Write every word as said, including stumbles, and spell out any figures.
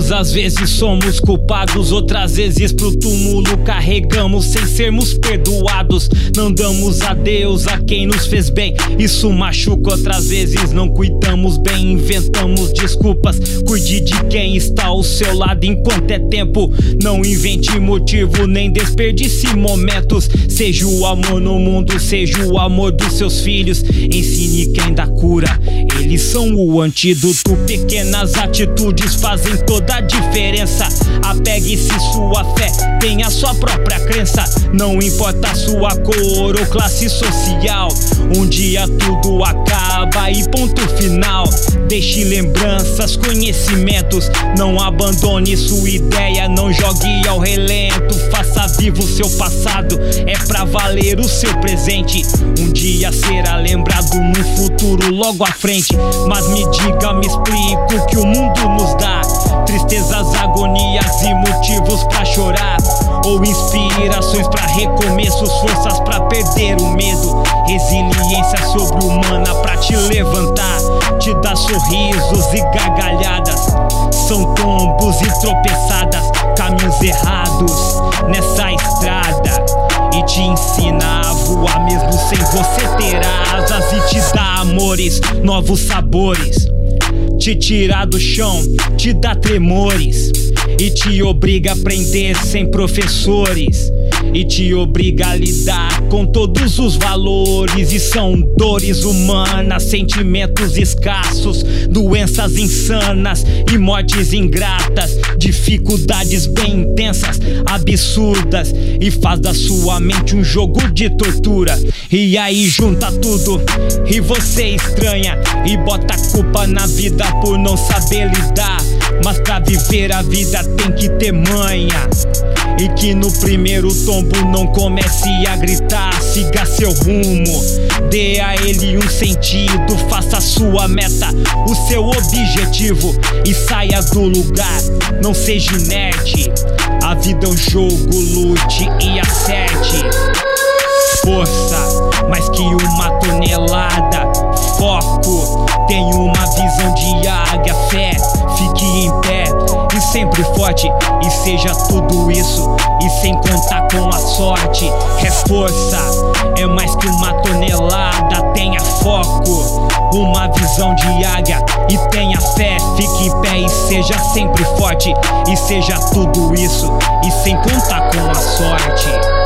Todas as vezes somos culpados, outras vezes pro túmulo carregamos sem sermos perdoados. Não damos adeus a quem nos fez bem, isso machuca. Outras vezes não cuidamos bem, inventamos desculpas. Cuide de quem está ao seu lado enquanto é tempo. Não invente motivo, nem desperdice momentos. Seja o amor no mundo, seja o amor dos seus filhos. Ensine quem dá cura, eles são o antídoto. Pequenas atitudes fazem toda a diferença. Apegue-se sua fé, tenha sua própria crença. Não importa sua cor ou classe social, um dia tudo acaba e ponto final. Deixe lembranças, conhecimentos, não abandone sua ideia, não jogue ao relento. Faça vivo o seu passado, é pra valer o seu presente. Um dia será lembrado no futuro logo à frente. Mas me diga, me explica o que o mundo nos dá: tristezas, agonias e motivos pra chorar, ou inspirações pra recomeços, forças pra perder o medo, resiliência sobre-humana pra te levantar, te dar sorrisos e gargalhadas. São tombos e tropeçadas, caminhos errados nessa estrada, e te ensina a voar mesmo sem você ter asas, e te dá amores, novos sabores, te tira do chão, te dá tremores, e te obriga a aprender sem professores, e te obriga a lidar com todos os valores. E são dores humanas, sentimentos escassos, doenças insanas e mortes ingratas, dificuldades bem intensas, absurdas, e faz da sua mente um jogo de tortura. E aí junta tudo e você estranha, e bota a culpa na vida por não saber lidar. Mas pra viver a vida tem que ter manha, e que no primeiro tombo não comece a gritar. Siga seu rumo, dê a ele um sentido, faça sua meta, o seu objetivo, e saia do lugar. Não seja inerte, a vida é um jogo, lute e acerte. Força, mais que uma tonelada, foco, tenha uma visão de águia, fé, fique em pé e sempre forte, e seja tudo isso e sem contar com a sorte. É força, é mais que uma tonelada, tenha foco, uma visão de águia e tenha fé, fique em pé e seja sempre forte, e seja tudo isso e sem contar com a sorte.